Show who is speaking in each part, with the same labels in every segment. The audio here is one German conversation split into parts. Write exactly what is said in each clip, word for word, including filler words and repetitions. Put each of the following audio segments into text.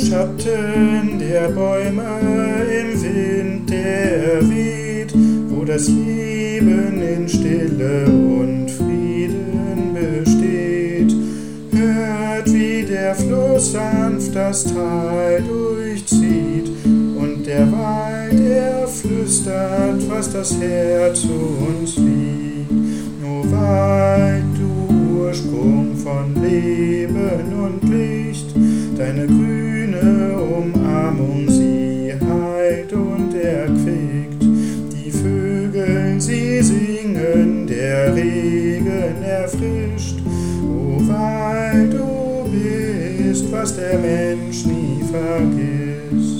Speaker 1: Schatten der Bäume im Wind, der weht, wo das Leben in Stille und Frieden besteht. Hört, wie der Fluss sanft das Tal durchzieht, und der Wald, er flüstert, was das Herz zu uns liegt. O Wald, du Ursprung von Leben und Licht, deine grüne Umarmung, sie heilt und erquickt. Die Vögel, sie singen, der Regen erfrischt. O Wald, du bist, was der Mensch nie vergisst.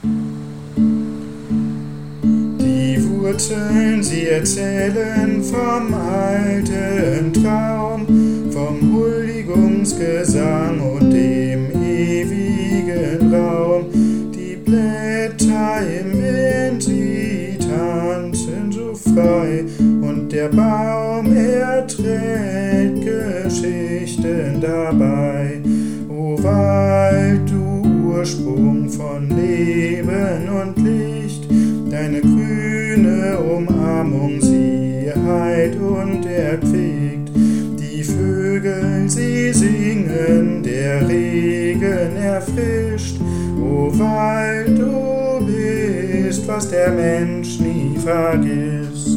Speaker 1: Die Wurzeln, sie erzählen vom alten Traum, vom Huldigungsgesang und dem ewigen Raum. Die Blätter im Wind, sie tanzen so frei, und der Baum, er trägt Geschichten dabei. O Wald, du Ursprung von Leben und Licht, deine grüne Umarmung, sie heilt und erquickt. Die Vögel, sie singen, der Regen erfrischt. O Wald, du bist, was der Mensch nie vergisst.